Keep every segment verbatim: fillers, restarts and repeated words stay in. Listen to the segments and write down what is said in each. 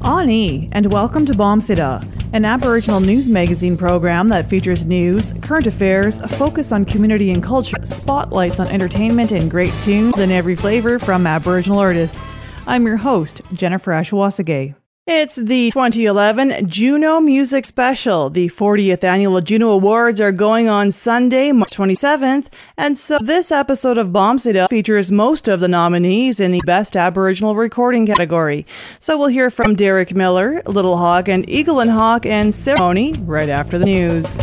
Ani, and welcome to Bombsida, an Aboriginal news magazine program that features news, current affairs, a focus on community and culture, spotlights on entertainment, and great tunes in every flavor from Aboriginal artists. I'm your host, Jennifer Ashwasage. It's the twenty eleven Juno Music Special. The fortieth Annual Juno Awards are going on Sunday, March twenty-seventh, and so this episode of Bombsida features most of the nominees in the Best Aboriginal Recording category. So we'll hear from Derek Miller, Little Hawk, and Eagle and Hawk, and Ceremony right after the news.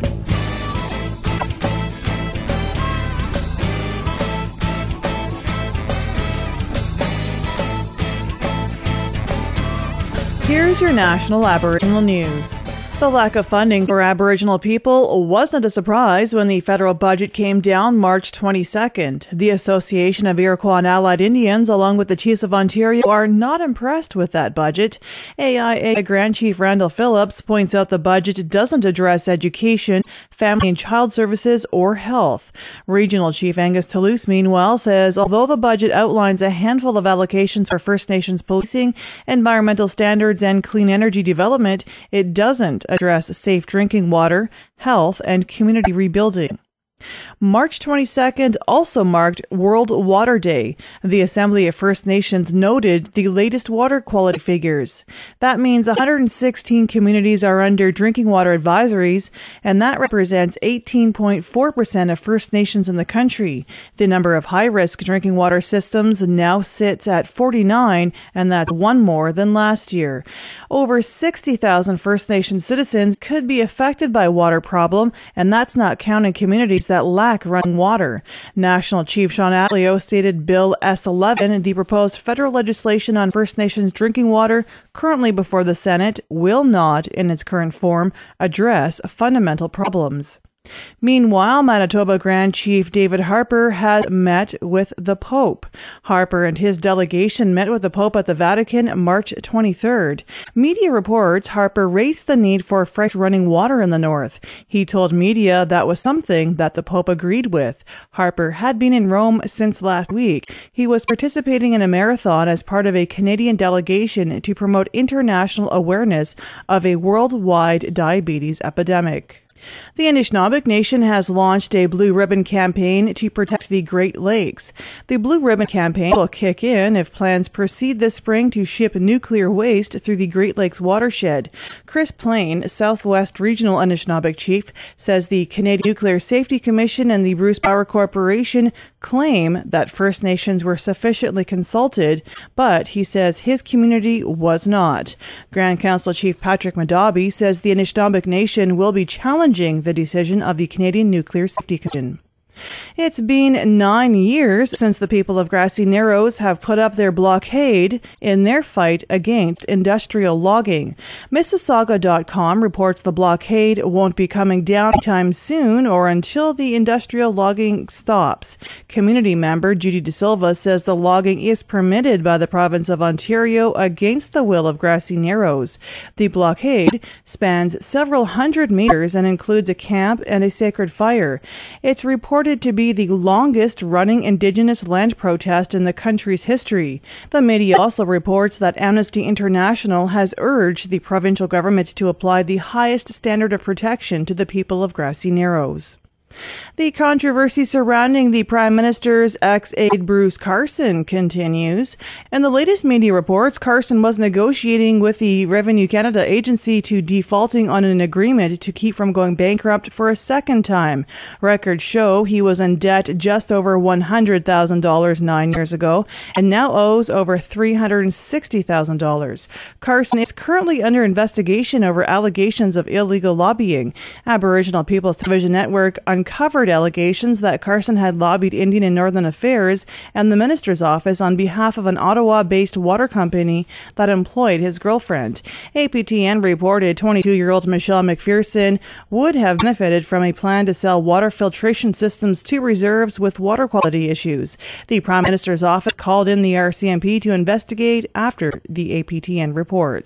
Here's your national Aboriginal news. The lack of funding for Aboriginal people wasn't a surprise when the federal budget came down March twenty-second. The Association of Iroquois and Allied Indians, along with the Chiefs of Ontario, are not impressed with that budget. A I A Grand Chief Randall Phillips points out the budget doesn't address education, family and child services, or health. Regional Chief Angus Toulouse, meanwhile, says although the budget outlines a handful of allocations for First Nations policing, environmental standards, and clean energy development, it doesn't address safe drinking water, health, and community rebuilding. March twenty-second also marked World Water Day. The Assembly of First Nations noted the latest water quality figures. That means one hundred sixteen communities are under drinking water advisories, and that represents eighteen point four percent of First Nations in the country. The number of high-risk drinking water systems now sits at forty-nine, and that's one more than last year. Over sixty thousand First Nations citizens could be affected by a water problem, and that's not counting communities that lack running water. National Chief Sean Atleo stated Bill S eleven, the proposed federal legislation on First Nations drinking water currently before the Senate, will not, in its current form, address fundamental problems. Meanwhile, Manitoba Grand Chief David Harper has met with the Pope. Harper and his delegation met with the Pope at the Vatican March twenty-third. Media reports Harper raised the need for fresh running water in the north. He told media that was something that the Pope agreed with. Harper had been in Rome since last week. He was participating in a marathon as part of a Canadian delegation to promote international awareness of a worldwide diabetes epidemic. The Anishinaabeg Nation has launched a Blue Ribbon campaign to protect the Great Lakes. The Blue Ribbon campaign will kick in if plans proceed this spring to ship nuclear waste through the Great Lakes watershed. Chris Plain, Southwest Regional Anishinaabeg Chief, says the Canadian Nuclear Safety Commission and the Bruce Power Corporation claim that First Nations were sufficiently consulted, but he says his community was not. Grand Council Chief Patrick Madabi says the Anishinaabeg Nation will be challenging the decision of the Canadian Nuclear Safety Commission. It's been nine years since the people of Grassy Narrows have put up their blockade in their fight against industrial logging. Mississauga dot com reports the blockade won't be coming down anytime soon or until the industrial logging stops. Community member Judy De Silva says the logging is permitted by the province of Ontario against the will of Grassy Narrows. The blockade spans several hundred meters and includes a camp and a sacred fire. It's reported to be the longest running Indigenous land protest in the country's history. The media also reports that Amnesty International has urged the provincial government to apply the highest standard of protection to the people of Grassy Narrows. The controversy surrounding the Prime Minister's ex-aide Bruce Carson continues. In the latest media reports, Carson was negotiating with the Revenue Canada agency to defaulting on an agreement to keep from going bankrupt for a second time. Records show he was in debt just over one hundred thousand dollars nine years ago and now owes over three hundred sixty thousand dollars. Carson is currently under investigation over allegations of illegal lobbying. Aboriginal People's Television Network uncovered allegations that Carson had lobbied Indian and Northern Affairs and the minister's office on behalf of an Ottawa-based water company that employed his girlfriend. A P T N reported twenty-two-year-old Michelle McPherson would have benefited from a plan to sell water filtration systems to reserves with water quality issues. The Prime Minister's office called in the R C M P to investigate after the A P T N reports.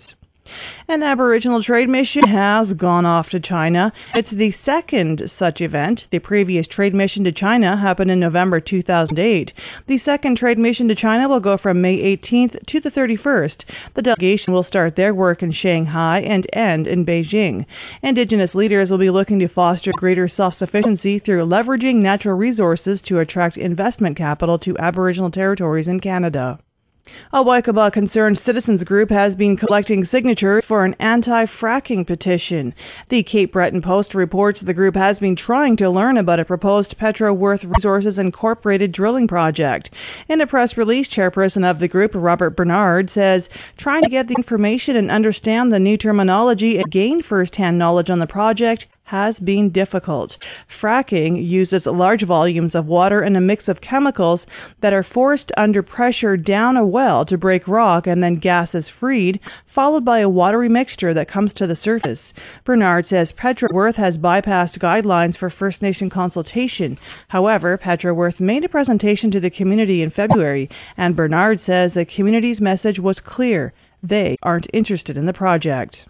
An Aboriginal trade mission has gone off to China. It's the second such event. The previous trade mission to China happened in November two thousand eight. The second trade mission to China will go from May eighteenth to the thirty-first. The delegation will start their work in Shanghai and end in Beijing. Indigenous leaders will be looking to foster greater self-sufficiency through leveraging natural resources to attract investment capital to Aboriginal territories in Canada. A Waikaba Concerned Citizens Group has been collecting signatures for an anti-fracking petition. The Cape Breton Post reports the group has been trying to learn about a proposed Petro-Worth Resources Incorporated drilling project. In a press release, chairperson of the group, Robert Bernard, says trying to get the information and understand the new terminology and gain first-hand knowledge on the project has been difficult. Fracking uses large volumes of water and a mix of chemicals that are forced under pressure down a well to break rock, and then gas is freed, followed by a watery mixture that comes to the surface. Bernard says Petro-Worth has bypassed guidelines for First Nation consultation. However, Petro-Worth made a presentation to the community in February, and Bernard says the community's message was clear. They aren't interested in the project.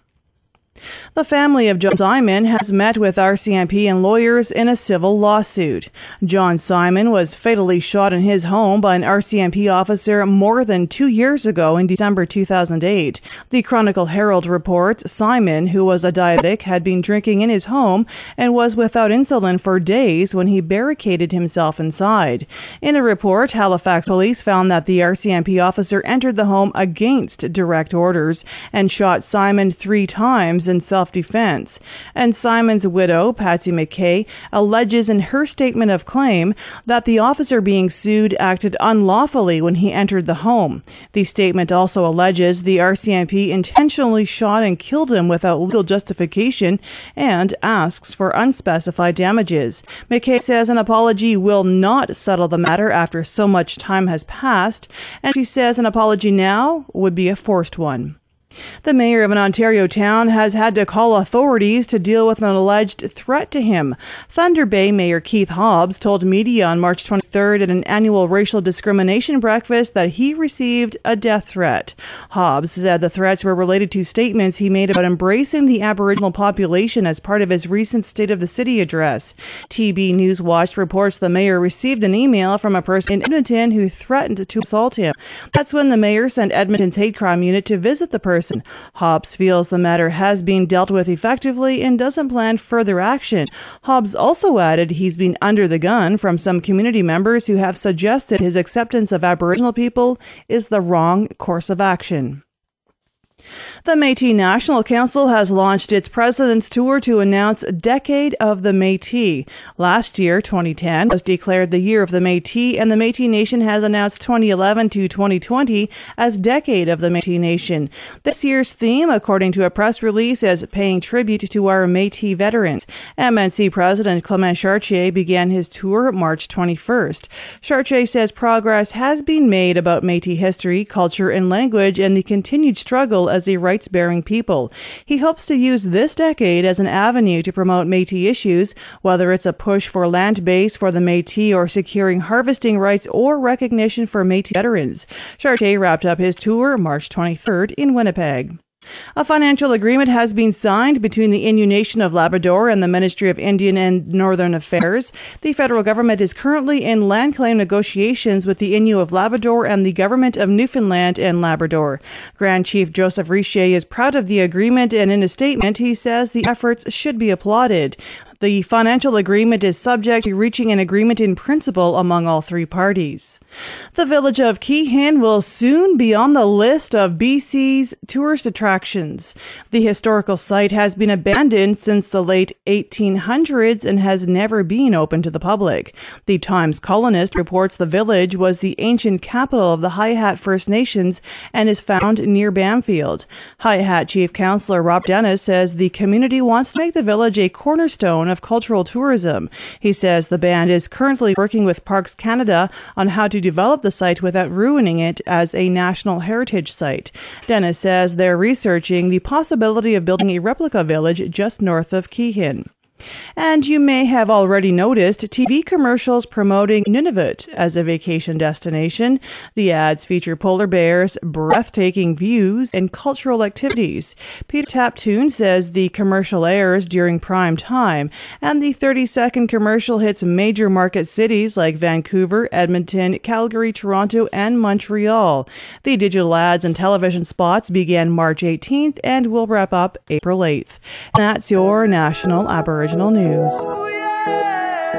The family of John Simon has met with R C M P and lawyers in a civil lawsuit. John Simon was fatally shot in his home by an R C M P officer more than two years ago in December two thousand eight. The Chronicle Herald reports Simon, who was a diabetic, had been drinking in his home and was without insulin for days when he barricaded himself inside. In a report, Halifax police found that the R C M P officer entered the home against direct orders and shot Simon three times in self-defense. And Simon's widow, Patsy McKay, alleges in her statement of claim that the officer being sued acted unlawfully when he entered the home. The statement also alleges the R C M P intentionally shot and killed him without legal justification and asks for unspecified damages. McKay says an apology will not settle the matter after so much time has passed, and she says an apology now would be a forced one. The mayor of an Ontario town has had to call authorities to deal with an alleged threat to him. Thunder Bay Mayor Keith Hobbs told media on March twenty-third at an annual racial discrimination breakfast that he received a death threat. Hobbs said the threats were related to statements he made about embracing the Aboriginal population as part of his recent State of the City address. T B News Watch reports the mayor received an email from a person in Edmonton who threatened to assault him. That's when the mayor sent Edmonton's hate crime unit to visit the person. Hobbs feels the matter has been dealt with effectively and doesn't plan further action. Hobbs also added he's been under the gun from some community members who have suggested his acceptance of Aboriginal people is the wrong course of action. The Métis National Council has launched its President's Tour to announce Decade of the Métis. Last year, twenty ten, was declared the Year of the Métis, and the Métis Nation has announced twenty eleven to twenty twenty as Decade of the Métis Nation. This year's theme, according to a press release, is paying tribute to our Métis veterans. M N C President Clement Chartier began his tour March twenty-first. Chartier says progress has been made about Métis history, culture, and language, and the continued struggle as a rights-bearing people. He hopes to use this decade as an avenue to promote Métis issues, whether it's a push for land base for the Métis or securing harvesting rights or recognition for Métis veterans. Chartier wrapped up his tour March twenty-third in Winnipeg. A financial agreement has been signed between the Innu Nation of Labrador and the Ministry of Indian and Northern Affairs. The federal government is currently in land claim negotiations with the Innu of Labrador and the government of Newfoundland and Labrador. Grand Chief Joseph Richer is proud of the agreement, and in a statement he says the efforts should be applauded. The financial agreement is subject to reaching an agreement in principle among all three parties. The village of Keehan will soon be on the list of B C's tourist attractions. The historical site has been abandoned since the late eighteen hundreds and has never been open to the public. The Times Colonist reports the village was the ancient capital of the High Hat First Nations and is found near Bamfield. High Hat Chief Councillor Rob Dennis says the community wants to make the village a cornerstone of cultural tourism. He says the band is currently working with Parks Canada on how to develop the site without ruining it as a national heritage site. Dennis says they're researching the possibility of building a replica village just north of Keehan. And you may have already noticed T V commercials promoting Nunavut as a vacation destination. The ads feature polar bears, breathtaking views, and cultural activities. Peter Taptoon says the commercial airs during prime time, and the thirty-second commercial hits major market cities like Vancouver, Edmonton, Calgary, Toronto, and Montreal. The digital ads and television spots began March eighteenth and will wrap up April eighth. And that's your National Aboriginal News. Oh, yeah.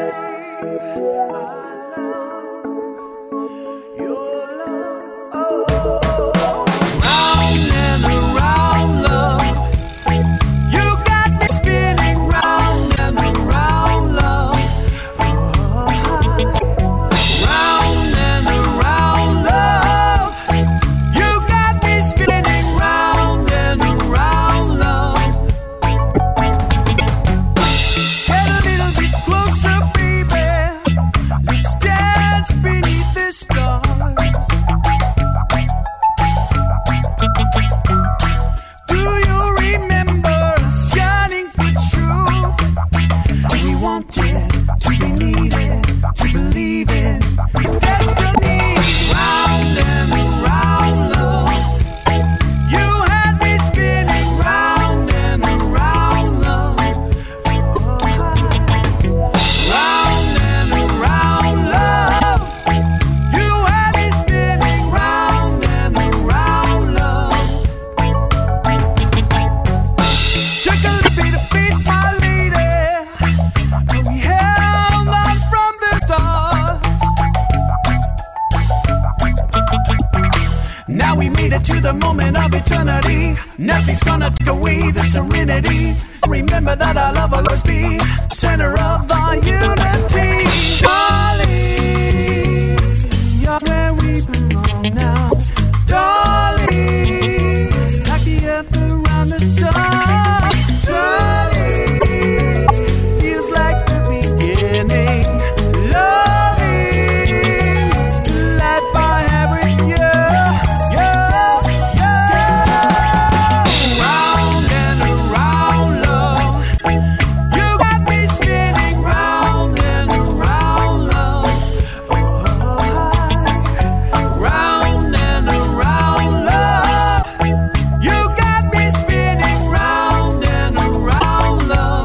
Your love. Oh, oh, oh. Round and around, love. You got me spinning round and around, love. Oh, round and around, love. You got me spinning round and around, love. Get a little bit closer, baby. Let's dance beneath the stars. Do you remember us yearning for truth? We wanted to be needed, to believe in destiny. Round and around, love. You had me spinning round and around, love. Round and around, love. You had me spinning round and around, love. Took a little bit of faith, my lady, but we held on from the start. Now we made it to the moment of eternity. Nothing's gonna take away the serenity. Remember that our love will always be center of our unity. Darling, you're where we belong now. Darling, like the earth around the sun. Darling, feels like the beginning. Loving life I have with you. Yeah, yeah. Round and around, love. You got me spinning round and around, love. Oh, round and around, love. You got me spinning round and around, love.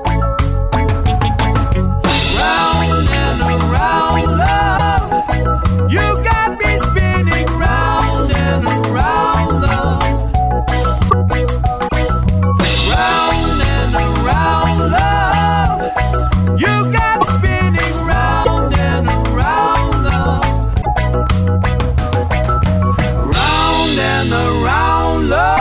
Round and around, love. You got me spinning round and around, love. Round and around, love. You got me spinning round and around, love. Round and around, love.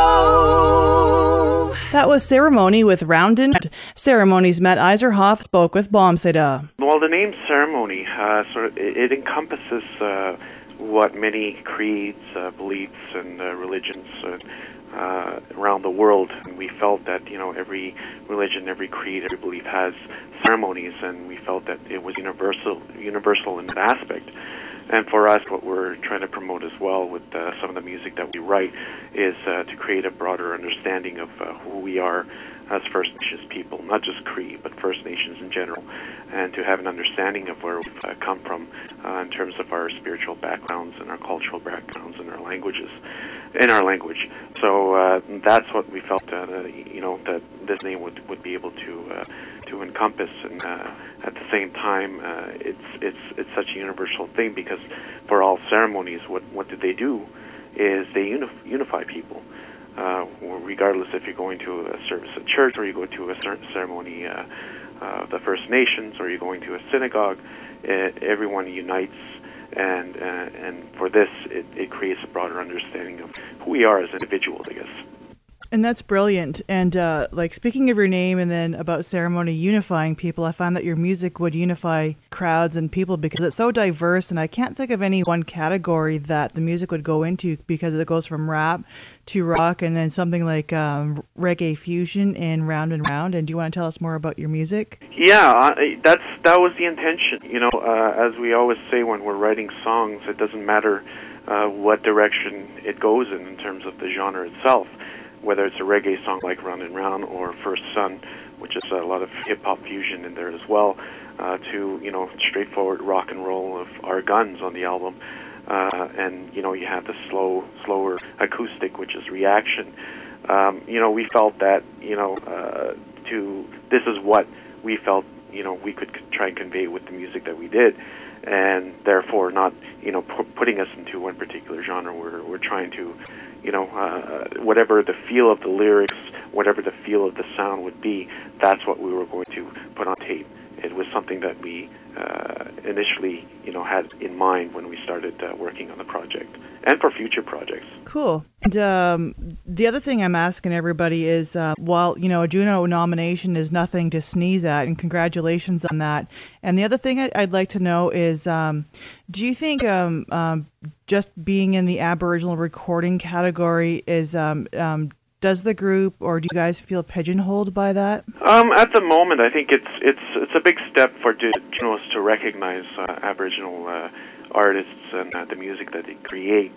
That was Ceremony with Roundin. Ceremonies Matt Eiserhoff spoke with Bombseda. Well, the name ceremony uh, sort of it, it encompasses uh, what many creeds, uh, beliefs, and uh, religions uh, uh, around the world. And we felt that you know every religion, every creed, every belief has ceremonies, and we felt that it was universal, universal in that aspect. And for us, what we're trying to promote as well with uh, some of the music that we write is uh, to create a broader understanding of uh, who we are as First Nations people, not just Cree, but First Nations in general, and to have an understanding of where we've uh, come from uh, in terms of our spiritual backgrounds and our cultural backgrounds and our languages, in our language. So uh, that's what we felt, uh, you know, that this name would, would be able to uh, to encompass, and uh, at the same time, uh, it's it's it's such a universal thing because for all ceremonies, what what did they do? Is they unif- unify people. Uh, regardless if you're going to a service at church or you go to a certain ceremony uh, uh, of the First Nations or you're going to a synagogue, uh, everyone unites, and uh, and for this, it, it creates a broader understanding of who we are as individuals, I guess. And that's brilliant. And uh, like speaking of your name and then about ceremony unifying people, I found that your music would unify crowds and people because it's so diverse. And I can't think of any one category that the music would go into because it goes from rap to rock and then something like um, reggae fusion and Round and Round. And do you want to tell us more about your music? Yeah, uh, that's that was the intention. You know, uh, as we always say when we're writing songs, it doesn't matter uh, what direction it goes in in terms of the genre itself. Whether it's a reggae song like Round and Round or First Son which is a lot of hip-hop fusion in there as well, uh, to, you know, straightforward rock and roll of Our Guns on the album. Uh, and, you know, you have the slow, slower acoustic, which is Reaction. Um, you know, we felt that, you know, uh, to this is what we felt, you know, we could try and convey with the music that we did, and therefore not, you know, pu- putting us into one particular genre. We're we're trying to, you know, uh, whatever the feel of the lyrics, whatever the feel of the sound would be, that's what we were going to put on tape. It was something that we uh, initially, you know, had in mind when we started uh, working on the project, and for future projects. Cool. And um, the other thing I'm asking everybody is, uh, while, you know, a Juno nomination is nothing to sneeze at, and congratulations on that. And the other thing I'd, I'd like to know is, um, do you think um, um, just being in the Aboriginal recording category is um, um, does the group, or do you guys feel pigeonholed by that? Um, at the moment, I think it's it's it's a big step for Junos to recognize uh, Aboriginal uh, artists and uh, the music that they create.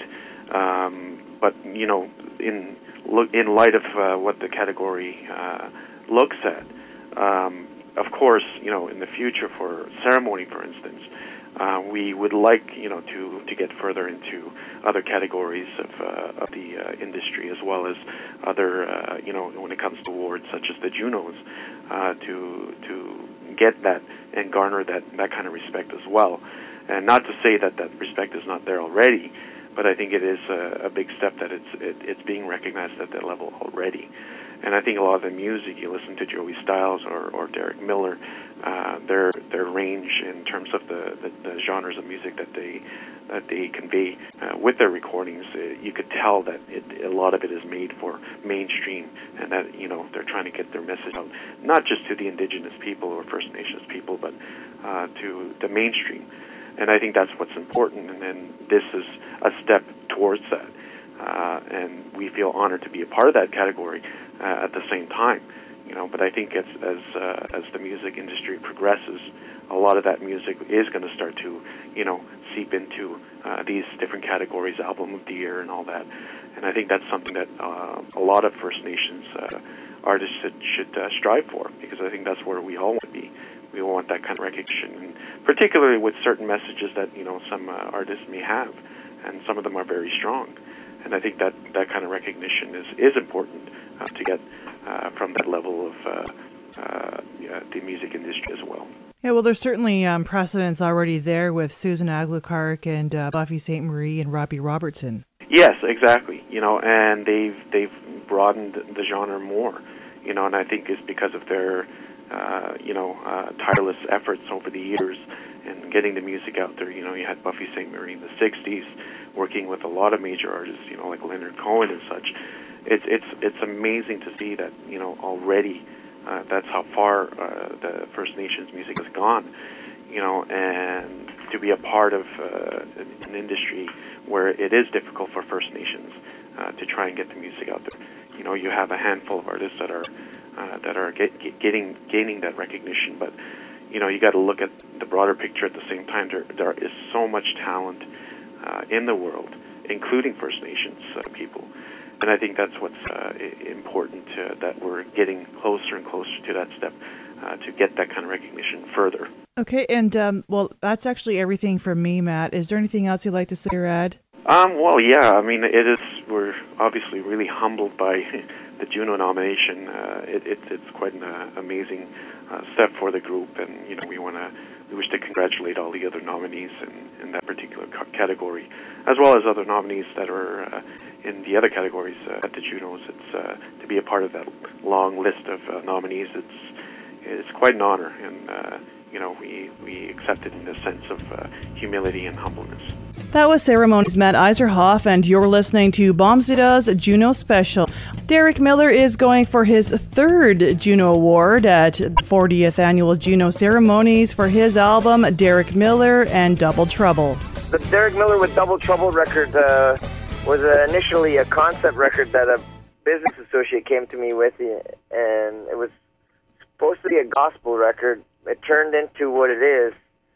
Um, but you know, in look in light of uh, what the category uh, looks at, um, of course, you know, in the future for ceremony, for instance, uh, we would like, you know, to to get further into other categories of uh, of the uh, industry, as well as other, uh, you know, when it comes to awards such as the Junos, uh, to to get that and garner that that kind of respect as well. And not to say that that respect is not there already, but I think it is a, a big step that it's it, it's being recognized at that level already. And I think a lot of the music, you listen to Joey Styles or, or Derek Miller, uh, their their range in terms of the, the, the genres of music that they that they convey uh, with their recordings, uh, you could tell that it, a lot of it is made for mainstream, and that, you know, they're trying to get their message out, not just to the Indigenous people or First Nations people, but uh, to the mainstream. And I think that's what's important, and then this is a step towards that. Uh, and we feel honored to be a part of that category uh, at the same time, you know. But I think as as uh, as the music industry progresses, a lot of that music is going to start to, you know, seep into uh, these different categories, album of the year and all that. And I think that's something that uh, a lot of First Nations uh, artists should, should uh, strive for, because I think that's where we all want to be. We want that kind of recognition, and particularly with certain messages that, you know, some uh, artists may have, and some of them are very strong. And I think that that kind of recognition is, is important uh, to get uh, from that level of uh, uh, yeah, the music industry as well. Yeah, well, there's certainly um, precedents already there with Susan Aglukark and uh, Buffy Sainte Marie and Robbie Robertson. Yes, exactly. You know, and they've they've broadened the genre more. You know, and I think it's because of their uh, you know uh, tireless efforts over the years and getting the music out there. You know, you had Buffy Sainte Marie in the sixties, working with a lot of major artists, you know, like Leonard Cohen and such. It's it's it's amazing to see that, you know, already uh, that's how far uh, the First Nations music has gone, you know, and to be a part of uh, an industry where it is difficult for First Nations uh, to try and get the music out there. You know, you have a handful of artists that are uh, that are get, get, getting gaining that recognition, but you know, you got to look at the broader picture at the same time. There, there is so much talent Uh, in the world, including First Nations uh, people. And I think that's what's uh, important, uh, that we're getting closer and closer to that step uh, to get that kind of recognition further. Okay, and um, well, that's actually everything from me, Matt. Is there anything else you'd like to say or add? Um, well, yeah, I mean, it is, we're obviously really humbled by the Juno nomination. Uh, it, it, it's quite an uh, amazing uh, step for the group, and, you know, we want to We wish to congratulate all the other nominees in, in that particular ca- category, as well as other nominees that are uh, in the other categories uh, at the Junos. It's uh, to be a part of that long list of uh, nominees. It's it's quite an honor, and uh, you know we we accept it in a sense of uh, humility and humbleness. That was Ceremony's Matt Iserhoff, and you're listening to Bombzida's Juno Special. Derek Miller is going for his third Juno Award at the fortieth Annual Juno Ceremonies for his album Derek Miller and Double Trouble. The Derek Miller with Double Trouble record uh, was uh, initially a concept record that a business associate came to me with, and it was supposed to be a gospel record. It turned into what it is.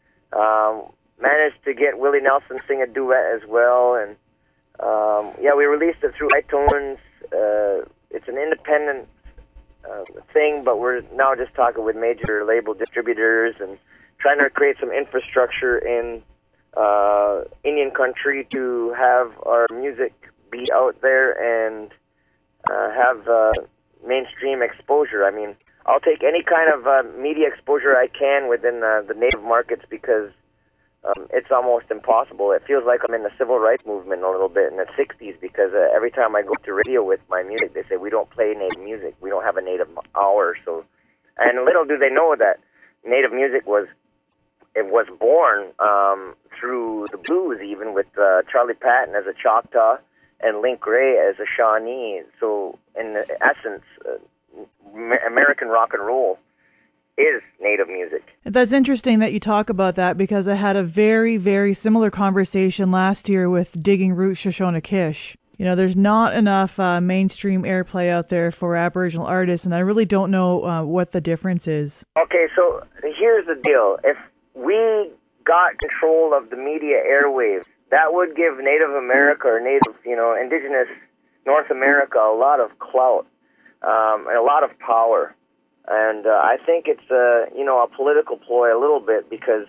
Um, managed to get Willie Nelson sing a duet as well, and um, yeah, we released it through iTunes. Uh, it's an independent uh, thing, but we're now just talking with major label distributors and trying to create some infrastructure in uh, Indian country to have our music be out there and uh, have uh, mainstream exposure. I mean, I'll take any kind of uh, media exposure I can within uh, the native markets because um, it's almost impossible. It feels like I'm in the civil rights movement a little bit in the sixties because uh, every time I go to radio with my music, they say, we don't play native music. We don't have a native hour. So, and little do they know that native music was it was born um, through the blues, even with uh, Charlie Patton as a Choctaw and Link Ray as a Shawnee. So, in essence, uh, American rock and roll is native music. That's interesting that you talk about that because I had a very, very similar conversation last year with Digging Roots Shoshone-Kish. You know, there's not enough uh, mainstream airplay out there for Aboriginal artists, and I really don't know uh, what the difference is. Okay, so here's the deal. If we got control of the media airwaves, that would give Native America or Native, you know, Indigenous North America a lot of clout. Um, and a lot of power, and uh, I think it's a you know a political ploy a little bit because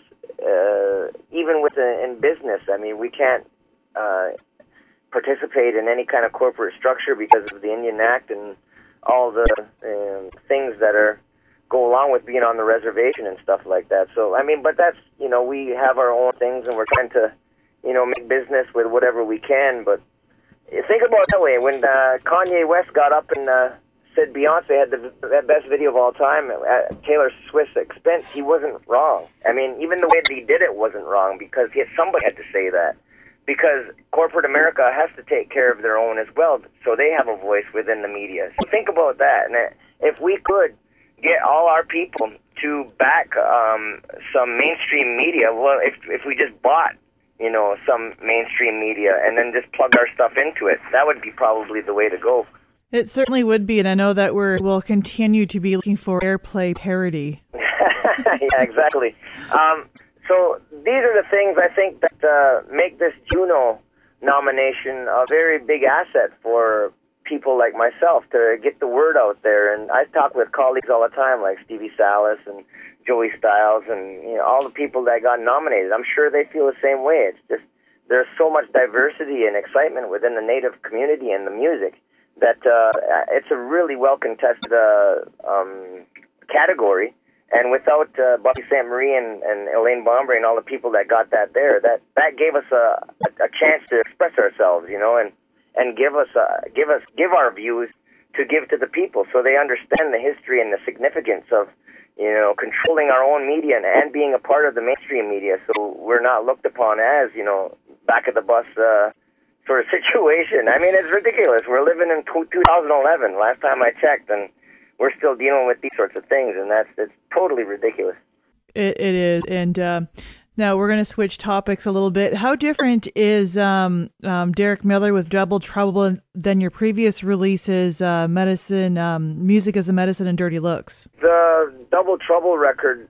uh, even with the, in business, I mean we can't uh, participate in any kind of corporate structure because of the Indian Act and all the um, things that are go along with being on the reservation and stuff like that. So I mean, but that's you know we have our own things and we're trying to you know make business with whatever we can. But think about it that way. When uh, Kanye West got up and uh, said Beyonce had the, the best video of all time at Taylor Swift's expense, he wasn't wrong. I mean, even the way that he did it wasn't wrong because he had, somebody had to say that. Because corporate America has to take care of their own as well, so they have a voice within the media. So think about that. And if we could get all our people to back um, some mainstream media, well, if if we just bought, you know, some mainstream media and then just plug our stuff into it, that would be probably the way to go. It certainly would be, and I know that we will continue to be looking for airplay parity. Yeah, exactly. Um, so these are the things I think that uh, make this Juno nomination a very big asset for people like myself to get the word out there. And I talk with colleagues all the time, like Stevie Salas and Joey Styles, and you know all the people that got nominated. I'm sure they feel the same way. It's just there's so much diversity and excitement within the Native community and the music that uh, it's a really well-contested uh, um, category. And without uh, Bobby Sainte Marie and, and Elaine Bombre and all the people that got that there, that, that gave us a, a, a chance to express ourselves, you know, and, and give us uh, give us give our views to give to the people so they understand the history and the significance of, you know, controlling our own media and, and being a part of the mainstream media. So we're not looked upon as, you know, back of the bus uh, sort of situation. I mean, it's ridiculous. We're living in two thousand eleven, last time I checked, and we're still dealing with these sorts of things, and that's it's totally ridiculous. It, it is, and uh, now we're going to switch topics a little bit. How different is um, um, Derek Miller with Double Trouble than your previous releases, uh, Medicine, um, Music as a Medicine, and Dirty Looks? The Double Trouble record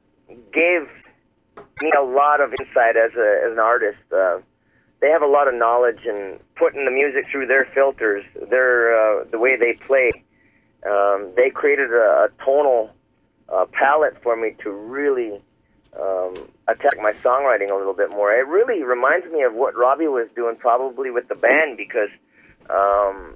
gave me a lot of insight as, a, as an artist. Uh, They have a lot of knowledge and putting the music through their filters, their uh, the way they play. Um, they created a, a tonal uh, palette for me to really um, attack my songwriting a little bit more. It really reminds me of what Robbie was doing probably with the band because um,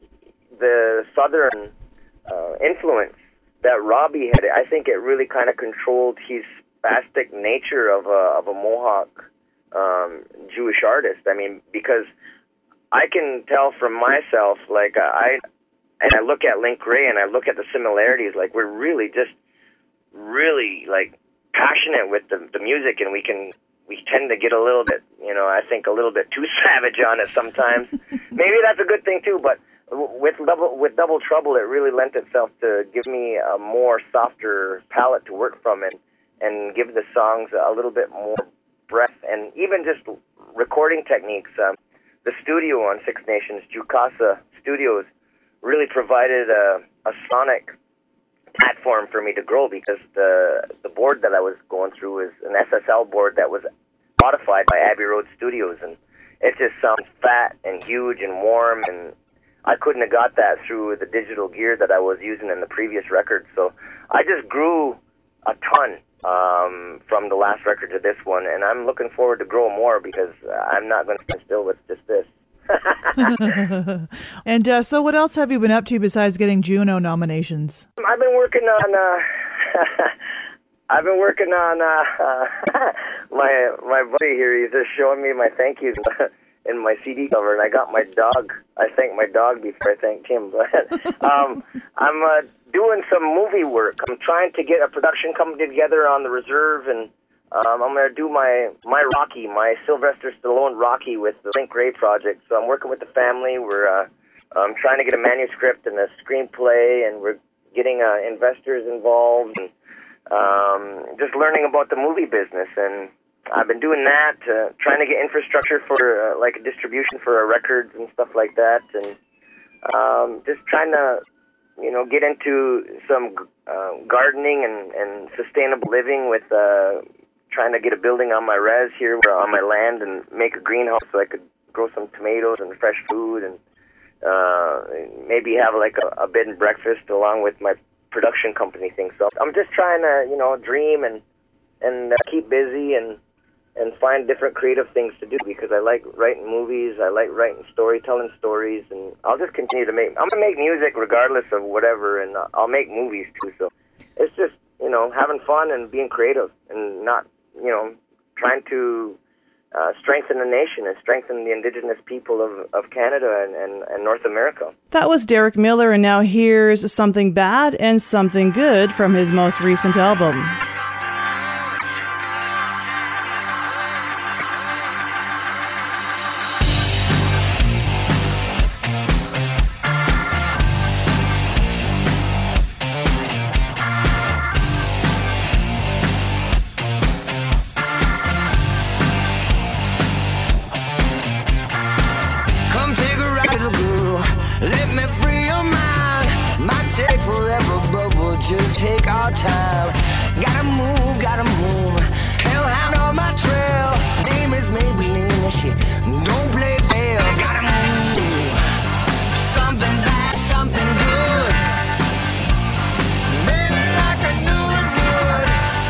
the southern uh, influence that Robbie had, I think it really kind of controlled his spastic nature of a, of a Mohawk Um, Jewish artist. I mean, because I can tell from myself, like I, and I look at Link Ray and I look at the similarities, like we're really just really like passionate with the, the music, and we can, we tend to get a little bit, you know, I think a little bit too savage on it sometimes. Maybe that's a good thing too, but with double, with Double Trouble, it really lent itself to give me a more softer palette to work from and, and give the songs a little bit more breath, and even just recording techniques. Um, the studio on Six Nations, Jukasa Studios, really provided a, a sonic platform for me to grow because the the board that I was going through is an S S L board that was modified by Abbey Road Studios, and it just sounds fat and huge and warm, and I couldn't have got that through the digital gear that I was using in the previous record. So I just grew a ton um, from the last record to this one, and I'm looking forward to grow more because I'm not going to stand still with just this. And uh, so what else have you been up to besides getting Juno nominations? I've been working on uh, I've been working on uh, my my buddy here. He's just showing me my thank yous in my C D cover, and I got my dog. I thanked my dog before I thanked him. But um, I'm uh, doing some movie work. I'm trying to get a production company together on the Reserve, and um, I'm going to do my my Rocky, my Sylvester Stallone Rocky with the Link Ray project. So I'm working with the family. We're uh, I'm trying to get a manuscript and a screenplay, and we're getting uh, investors involved, and um, just learning about the movie business. And I've been doing that, uh, trying to get infrastructure for uh, like a distribution for our records and stuff like that, and um, just trying to, you know, get into some uh, gardening and, and sustainable living with uh, trying to get a building on my res here on my land and make a greenhouse so I could grow some tomatoes and fresh food, and uh, maybe have like a, a bed and breakfast along with my production company thing. So I'm just trying to, you know, dream and and uh, keep busy and and find different creative things to do, because I like writing movies, I like writing story, telling stories, and I'll just continue to make, I'm going to make music regardless of whatever, and I'll make movies too, so it's just, you know, having fun and being creative, and not, you know, trying to uh, strengthen the nation and strengthen the Indigenous people of, of Canada and, and, and North America. That was Derek Miller, and now here's something bad and something good from his most recent album. Just take our time. Gotta move, gotta move. Hellhound on my trail. Name is Maybelline. She don't play fair. Gotta move. Something bad, something good. Baby, like I knew it would.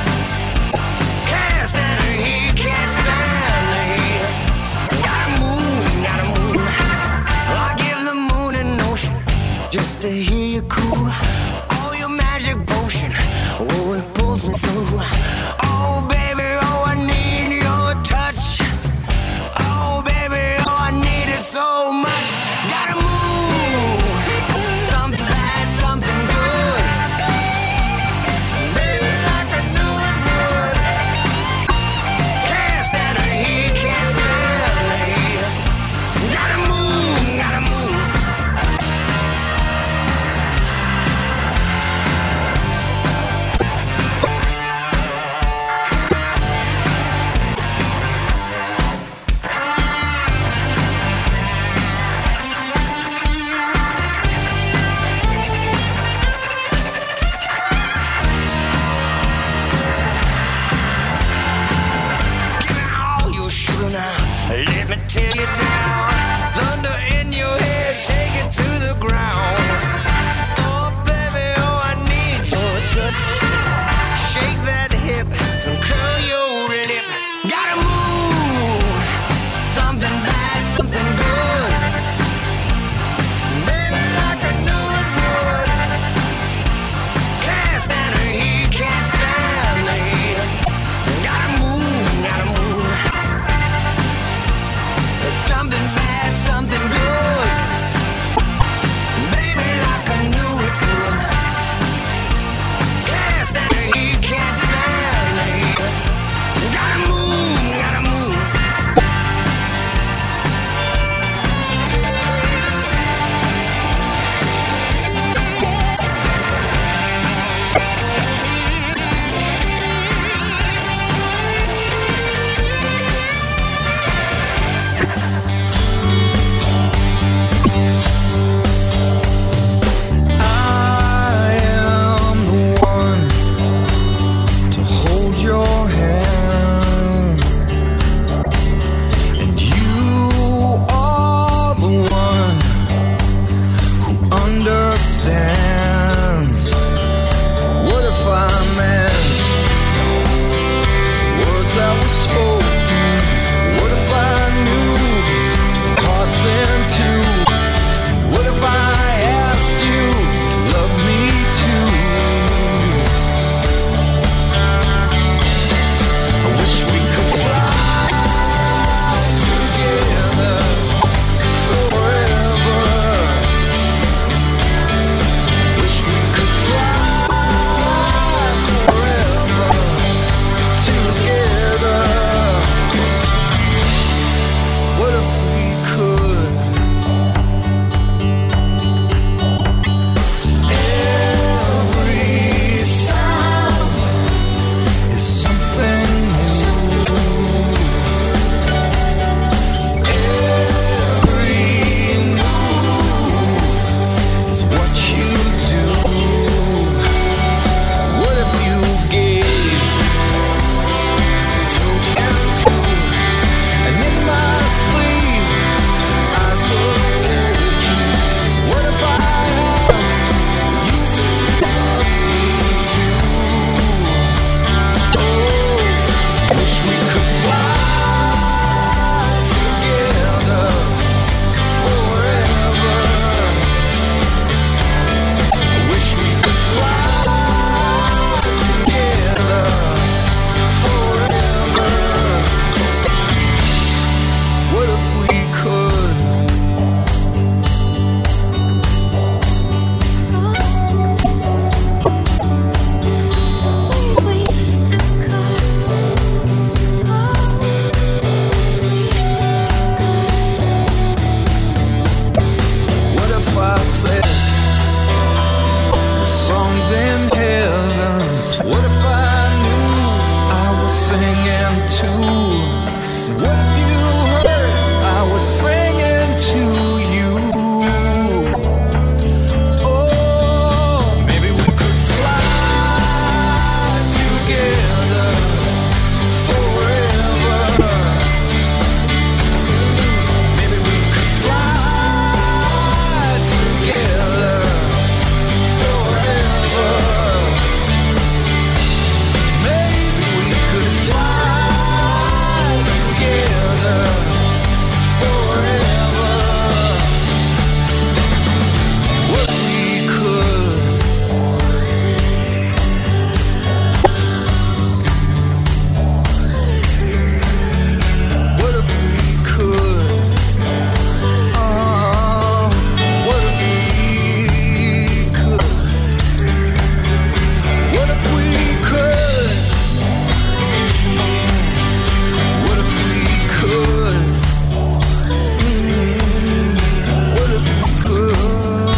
Can't stand the heat, can't stand the heat. Gotta move, gotta move. I give the moon an ocean just to hear you cool. Magic potion, oh, it pulls me through. said, the song's in heaven. What if I knew I was singing too? What if you heard I was singing to you? Oh, maybe we could fly together forever. Maybe we could fly together forever. Maybe we could fly together forever. What we could. What if we could? Oh, what if we could? What if we could? What if we could? Mm, what if we could?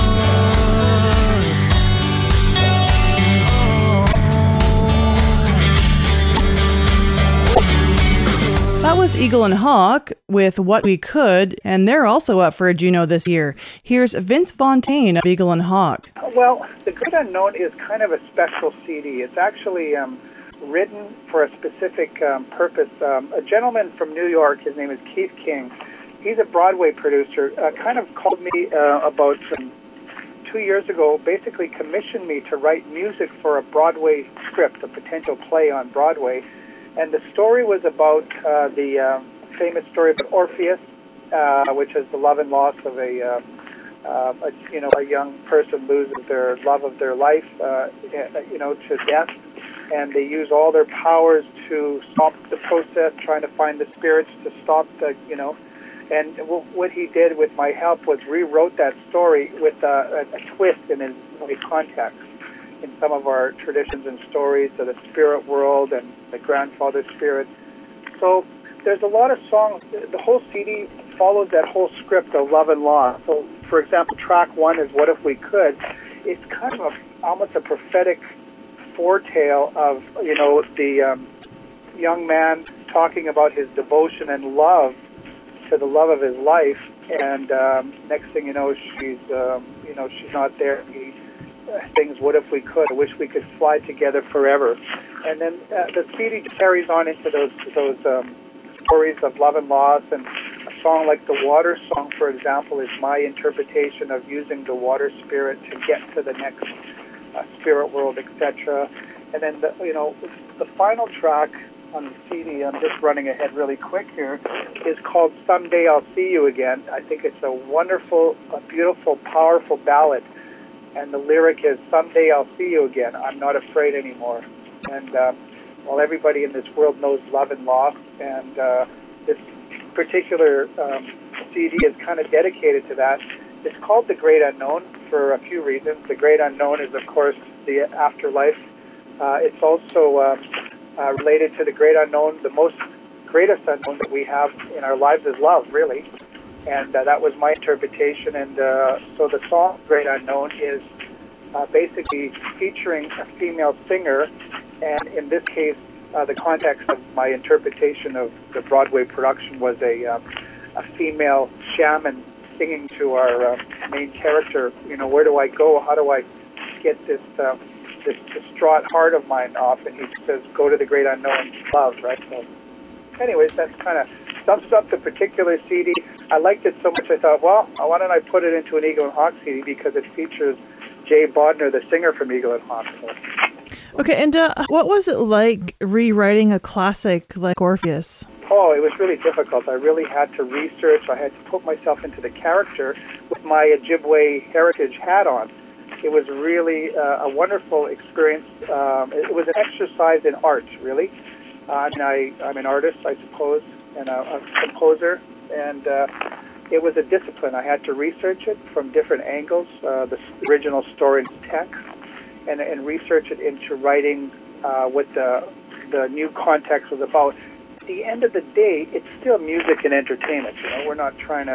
That was Eagle and Hawk with What We Could, and they're also up for a Juno this year. Here's Vince Fontaine of Eagle and Hawk. Well, The Great Unknown is kind of a special C D. It's actually um, written for a specific um, purpose. Um, a gentleman from New York, his name is Keith King. He's a Broadway producer, uh, kind of called me uh, about um, two years ago, basically commissioned me to write music for a Broadway script, a potential play on Broadway. And the story was about uh, the uh, famous story of Orpheus, uh, which is the love and loss of a, uh, uh, a, you know, a young person loses their love of their life, uh, you know, to death. And they use all their powers to stop the process, trying to find the spirits to stop the, you know. And w- what he did with my help was rewrote that story with uh, a, a twist in his context. In some of our traditions and stories of the spirit world and the grandfather spirit. So there's a lot of songs. The whole C D follows that whole script of love and loss. So, for example, track one is What If We Could. It's kind of a, almost a prophetic foretale of, you know, the um, young man talking about his devotion and love to the love of his life. And um, next thing you know, she's, um, you know, she's not there. He, things, what if we could? I wish we could fly together forever. And then uh, the C D carries on into those those um, stories of love and loss. And a song like the Water Song, for example, is my interpretation of using the water spirit to get to the next uh, spirit world, et cetera. And then, the, you know, the final track on the C D, I'm just running ahead really quick here, is called Someday I'll See You Again. I think it's a wonderful, a beautiful, powerful ballad. And the lyric is, someday I'll see you again. I'm not afraid anymore. And um, while everybody in this world knows love and loss, and uh, this particular um, C D is kind of dedicated to that, it's called The Great Unknown for a few reasons. The Great Unknown is, of course, the afterlife. Uh, it's also uh, uh, related to the Great Unknown. The most greatest unknown that we have in our lives is love, really. And uh, that was my interpretation. And uh, so the song Great Unknown is uh, basically featuring a female singer. And in this case, uh, the context of my interpretation of the Broadway production was a, uh, a female shaman singing to our uh, main character, you know, where do I go? How do I get this, uh, this distraught heart of mine off? And he says, go to the great unknown, love, right? So anyways, that's kind of sums up the particular C D. I liked it so much I thought, well, why don't I put it into an Eagle and Hawk C D because it features Jay Bodner, the singer from Eagle and Hawk. So. Okay, and uh, what was it like rewriting a classic like Orpheus? Oh, it was really difficult. I really had to research. I had to put myself into the character with my Ojibwe heritage hat on. It was really uh, a wonderful experience. Um, it was an exercise in art, really. Uh, I mean, I, I'm an artist, I suppose, and a, a composer. And uh, it was a discipline. I had to research it from different angles, uh, the original story and text, and, and research it into writing uh, what the, the new context was about. At the end of the day, it's still music and entertainment. You know, we're not trying to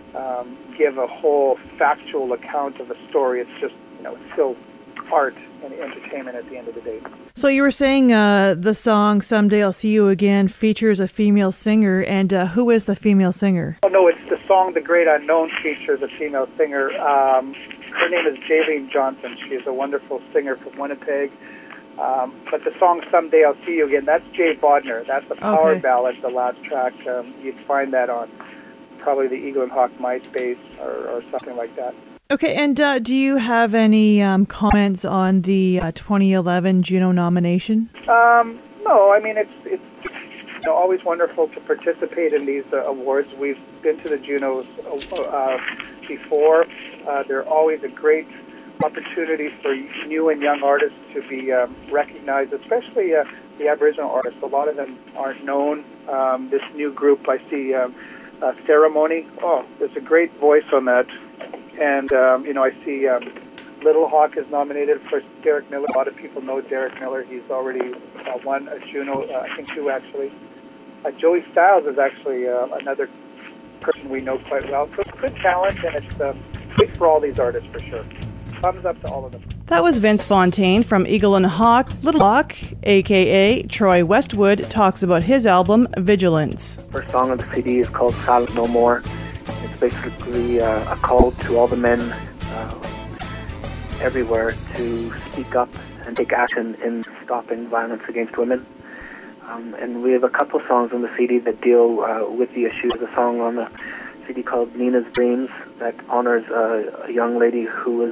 um, give a whole factual account of a story. It's just, you know, it's still art and entertainment at the end of the day. So you were saying uh, the song Someday I'll See You Again features a female singer, and uh, who is the female singer? Oh, no, it's the song The Great Unknown features a female singer. Um, her name is Jaylene Johnson. She is a wonderful singer from Winnipeg. Um, but the song Someday I'll See You Again, that's Jay Bodner. That's a power Okay. ballad, the last track. Um, you'd find that on probably the Eagle and Hawk MySpace or, or something like that. Okay, and uh, do you have any um, comments on the uh, twenty eleven Juno nomination? Um, no, I mean, it's it's you know, always wonderful to participate in these uh, awards. We've been to the Junos uh, before. Uh, they're always a great opportunity for new and young artists to be um, recognized, especially uh, the Aboriginal artists. A lot of them aren't known. Um, this new group, I see um, uh, Ceremony. Oh, there's a great voice on that. And, um, you know, I see um, Little Hawk is nominated for Derek Miller. A lot of people know Derek Miller. He's already uh, won a Juno, uh, I think two actually. Uh, Joey Styles is actually uh, another person we know quite well. So it's good talent, and it's uh, great for all these artists for sure. Thumbs up to all of them. That was Vince Fontaine from Eagle and Hawk. Little Hawk, a k a. Troy Westwood, talks about his album, Vigilance. First song on the C D is called Silent No More. It's basically uh, a call to all the men uh, everywhere to speak up and take action in stopping violence against women. Um, and we have a couple songs on the C D that deal uh, with the issue. There's a song on the C D called Nina's Dreams that honors uh, a young lady who was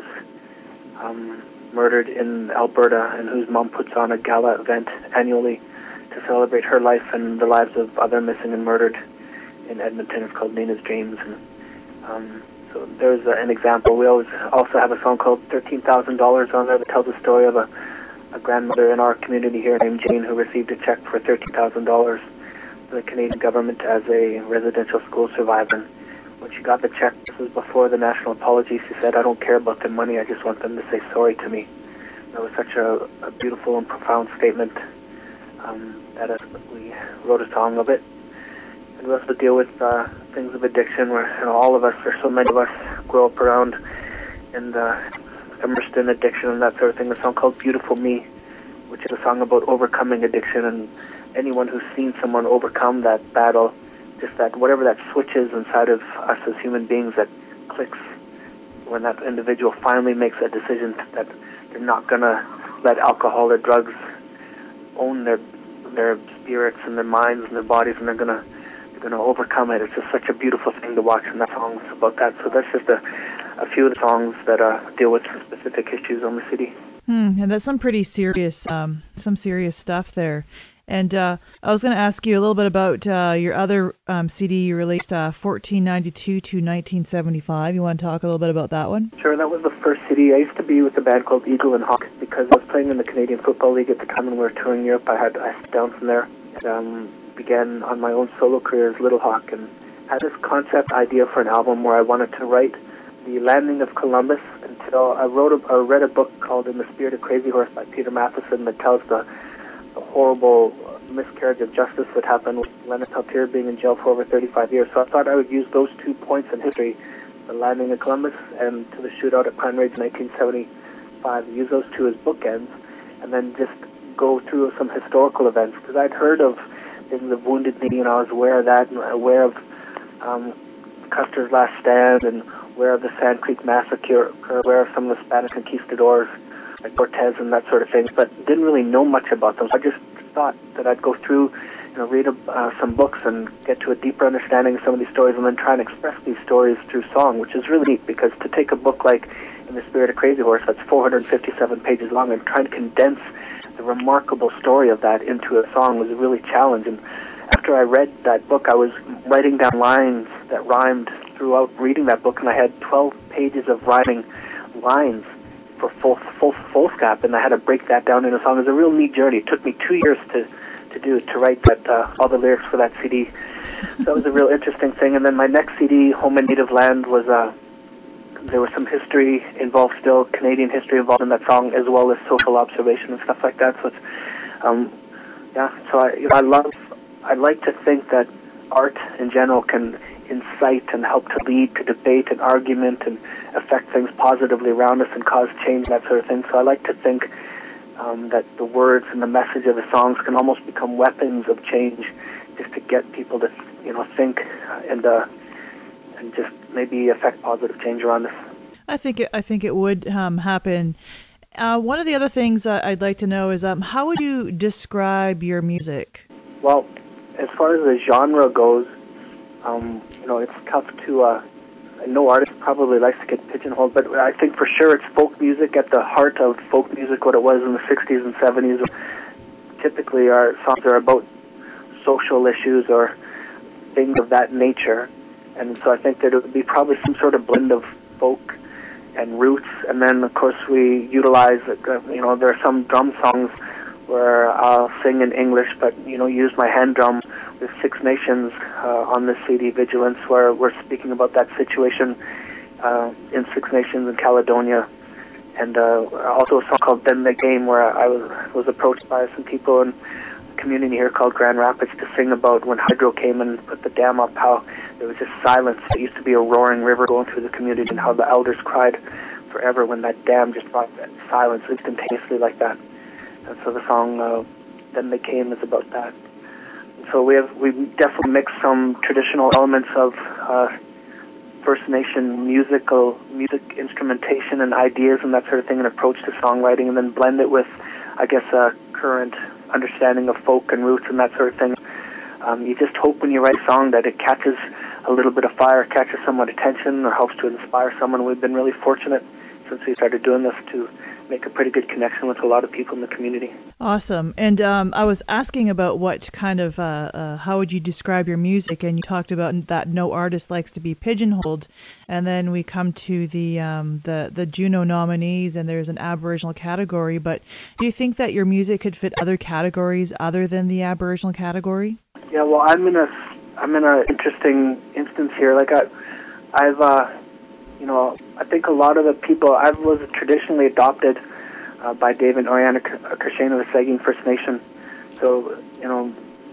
um, murdered in Alberta and whose mom puts on a gala event annually to celebrate her life and the lives of other missing and murdered in Edmonton. It's called Nina's Dreams. And um, so there's uh, an example. We always also have a song called thirteen thousand dollars on there that tells the story of a, a grandmother in our community here named Jane who received a check for thirteen thousand dollars from the Canadian government as a residential school survivor. And when she got the check, this was before the national apology, she said, "I don't care about the money, I just want them to say sorry to me." That was such a, a beautiful and profound statement um, that uh, we wrote a song of it. And we also deal with uh, things of addiction where, you know, all of us, or so many of us, grow up around and uh, immersed in addiction and that sort of thing. A song called Beautiful Me, which is a song about overcoming addiction, and anyone who's seen someone overcome that battle, just that whatever that switch is inside of us as human beings that clicks when that individual finally makes that decision that they're not going to let alcohol or drugs own their their spirits and their minds and their bodies, and they're going to they're going to overcome it. It's just such a beautiful thing to watch, and that song's about that. So that's just a, a few of the songs that uh, deal with some specific issues on the C D. Hmm, and that's some pretty serious, um, some serious stuff there. And uh, I was going to ask you a little bit about uh, your other um, C D you released, uh, fourteen ninety-two to nineteen seventy-five. You want to talk a little bit about that one? Sure, that was the first C D. I used to be with a band called Eagle and Hawk because I was playing in the Canadian Football League at the time when we were touring Europe. I had I stepped down from there and um, began on my own solo career as Little Hawk, and had this concept idea for an album where I wanted to write the landing of Columbus until I wrote a, I read a book called In the Spirit of Crazy Horse by Peter Matheson that tells the a horrible miscarriage of justice that happened with Leonard Peltier being in jail for over thirty-five years. So I thought I would use those two points in history, the landing of Columbus and to the shootout at Pine Ridge in nineteen seventy-five, use those two as bookends, and then just go through some historical events. Because I'd heard of things of Wounded Knee, and I was aware of that, and aware of um, Custer's Last Stand, and aware of the Sand Creek Massacre, aware of some of the Spanish conquistadors, like Cortez and that sort of thing, but didn't really know much about them. So I just thought that I'd go through, you know, read uh, some books and get to a deeper understanding of some of these stories, and then try and express these stories through song, which is really neat, because to take a book like In the Spirit of Crazy Horse that's four hundred fifty-seven pages long and try and condense the remarkable story of that into a song was a really challenge. And after I read that book, I was writing down lines that rhymed throughout reading that book, and I had twelve pages of rhyming lines for full full full scap, and I had to break that down in a song. It was a real neat journey. It took me two years to, to do, to write that uh, all the lyrics for that C D. So that was a real interesting thing. And then my next C D, Home and Native Land, was uh, there was some history involved still, Canadian history involved in that song, as well as social observation and stuff like that. So it's, um, yeah. So I, you know, I love, I like to think that art in general can incite and help to lead to debate and argument and affect things positively around us and cause change, that sort of thing. So I like to think um, that the words and the message of the songs can almost become weapons of change, just to get people to, you know, think and uh, and just maybe affect positive change around us. I think it, I think it would um, happen. Uh, one of the other things uh, I'd like to know is um, how would you describe your music? Well, as far as the genre goes, um, you know, it's tough to. Uh, no artist probably likes to get pigeonholed, but I think for sure it's folk music at the heart of folk music. What it was in the sixties and seventies. Typically, our songs are about social issues or things of that nature, and so I think that it would be probably some sort of blend of folk and roots, and then of course we utilize, uh, you know, there are some drum songs where I'll sing in English, but, you know, use my hand drum with Six Nations uh, on this C D, Vigilance, where we're speaking about that situation uh, in Six Nations in Caledonia, and uh, also a song called Then the Game, where I was, was approached by some people in a community here called Grand Rapids to sing about when Hydro came and put the dam up, how there was just silence. It used to be a roaring river going through the community, and how the elders cried forever when that dam just brought that silence instantaneously like that. And so the song uh, Then They Came is about that. And so we have we definitely mix some traditional elements of uh, First Nation musical music instrumentation and ideas and that sort of thing, and approach to songwriting, and then blend it with, I guess, a current understanding of folk and roots and that sort of thing. Um, you just hope when you write a song that it catches a little bit of fire, catches someone's attention, or helps to inspire someone. We've been really fortunate since we started doing this to make a pretty good connection with a lot of people in the community. Awesome. And um, I was asking about what kind of, uh, uh, how would you describe your music? And you talked about that no artist likes to be pigeonholed. And then we come to the um, the, the Juno nominees, and there's an Aboriginal category. But do you think that your music could fit other categories other than the Aboriginal category? Yeah, well, I'm in a, I'm in an interesting instance here. Like I, I've, uh, you know, I think a lot of the people, I was traditionally adopted uh, by Dave and Oriana Kershane of the Saugeen First Nation. So, you know,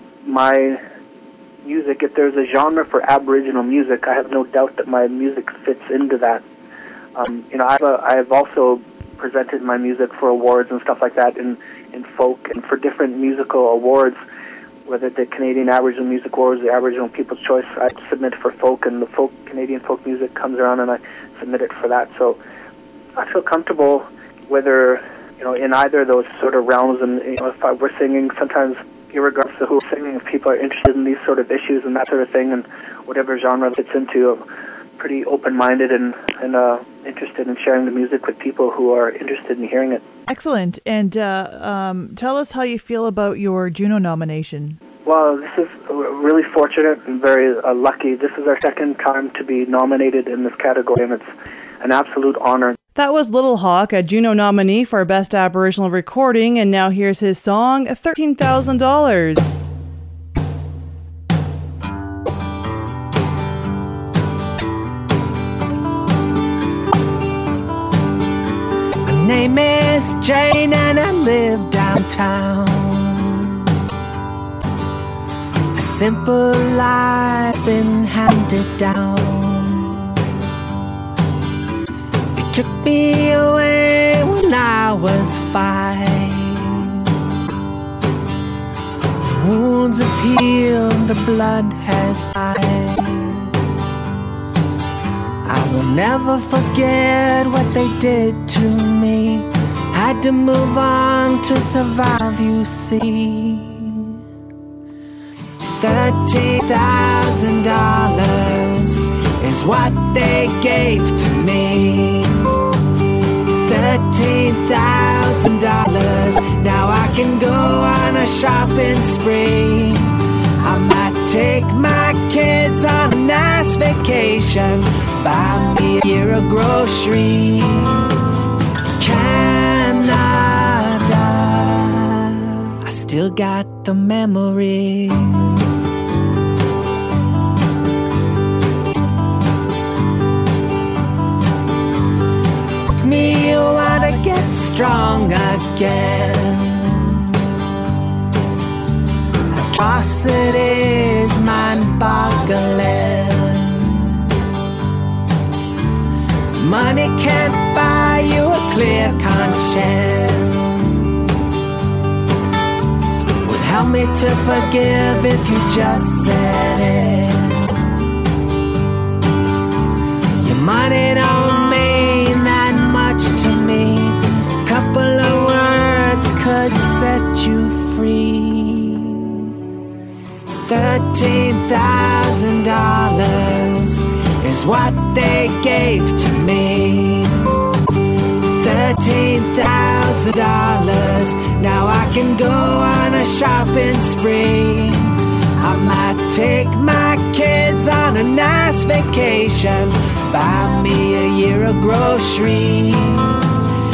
my music, if there's a genre for Aboriginal music, I have no doubt that my music fits into that. Um, you know, I've, uh, I've also presented my music for awards and stuff like that in, in folk and for different musical awards, whether the Canadian Aboriginal Music Awards, the Aboriginal People's Choice. I submit for folk, and the folk Canadian folk music comes around, and I submit it for that. So I feel comfortable whether, you know, in either of those sort of realms. And, you know, if I were singing, sometimes, irregardless of who's singing, if people are interested in these sort of issues and that sort of thing, and whatever genre it fits into, I'm pretty open-minded and, and uh, interested in sharing the music with people who are interested in hearing it. Excellent. And uh, um, tell us how you feel about your Juno nomination. Well, this is really fortunate and very uh, lucky. This is our second time to be nominated in this category, and it's an absolute honor. That was Little Hawk, a Juno nominee for Best Aboriginal Recording, and now here's his song, thirteen thousand dollars. My name is Jane and I live downtown. A simple life's been handed down. It took me away when I was five. The wounds have healed, the blood has died. I will never forget what they did to me. Had to move on to survive, you see. Thirteen thousand dollars is what they gave to me. Thirteen thousand dollars. Now I can go on a shopping spree. I might take my kids on a nice vacation, buy me a year of groceries. Canada, I still got the memories. Took me a while to get strong again. Atrocities mind-boggling. Money can't buy you a clear conscience. Would help me to forgive if you just said it. Your money don't mean that much to me. Couple of words could set you free. Thirteen thousand dollars is what they gave to me. Thirteen thousand dollars. Now I can go on a shopping spree. I might take my kids on a nice vacation. Buy me a year of groceries.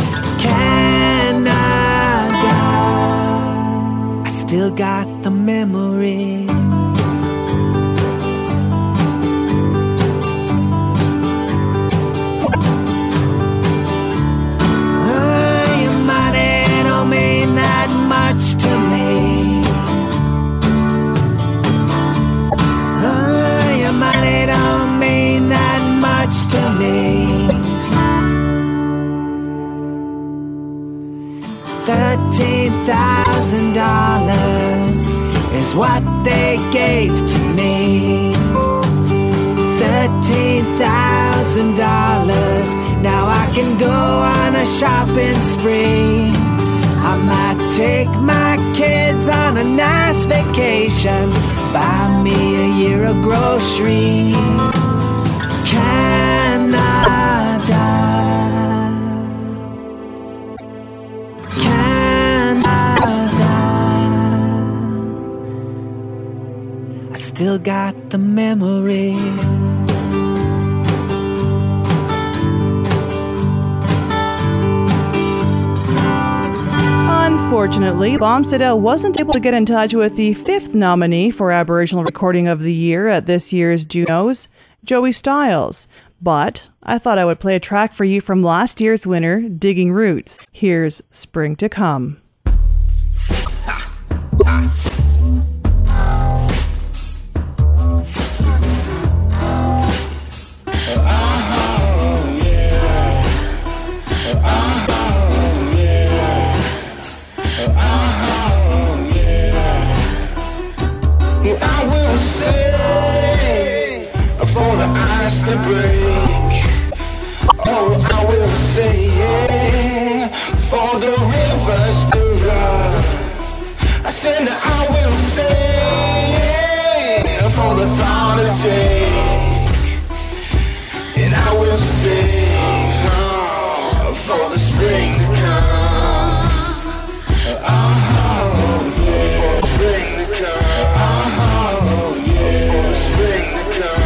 Canada, I still got the memory. Much to me. Oh, your money don't mean that much to me. Thirteen thousand dollars is what they gave to me. Thirteen thousand dollars. Now I can go on a shopping spree. I might take my kids on a nice vacation. Buy me a year of groceries. Canada, Canada, I still got the memory. Unfortunately, Bombsdale wasn't able to get in touch with the fifth nominee for Aboriginal Recording of the Year at this year's Junos, Joey Styles. But I thought I would play a track for you from last year's winner, Digging Roots. Here's Spring to Come. For the ice to break, oh, I will sing for the rivers to run. I said that I will sing for the thought to take, and I will sing oh, for the spring to come. Oh, yeah. For the spring to come. Oh, yeah. For the spring to come.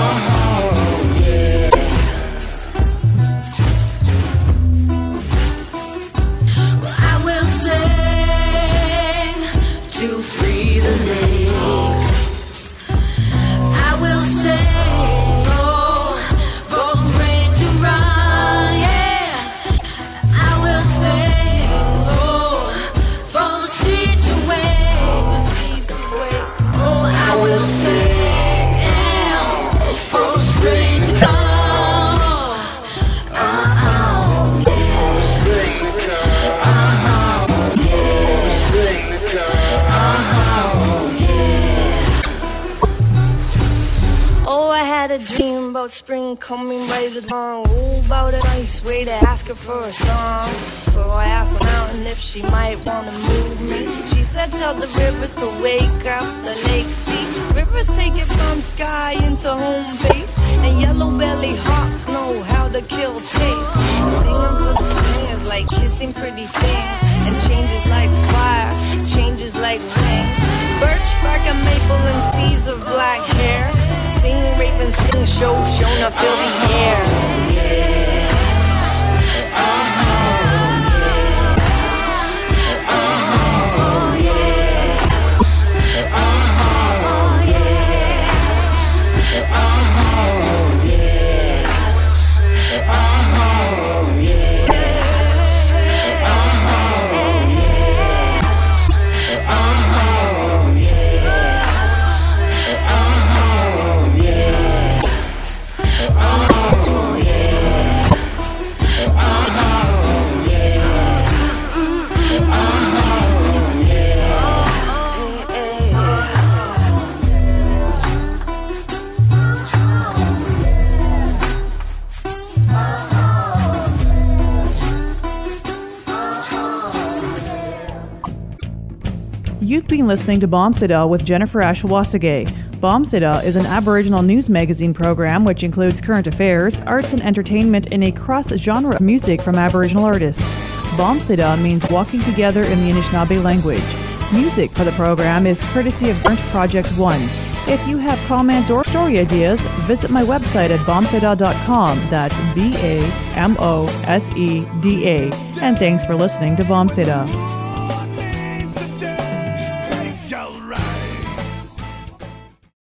Spring coming right along. Oh, about a nice way to ask her for a song. So I asked the mountain if she might want to move me. She said tell the rivers to wake up the lake sea. Rivers take it from sky into home base, and yellow belly hawks know how to kill taste. Singing for the spring is like kissing pretty things, and changes like fire, changes like wings. Birch bark and maple and seas of black hair. Sing, raven, sing, show, show, now feel the air. Oh, yeah. You've been listening to Bombsida with Jennifer Ashwasage. Bombsida is an Aboriginal news magazine program which includes current affairs, arts and entertainment in a cross-genre of music from Aboriginal artists. Bombsida means walking together in the Anishinaabe language. Music for the program is courtesy of Burnt Project One. If you have comments or story ideas, visit my website at bombseda dot com. That's B A M O S E D A. And thanks for listening to Bombsida.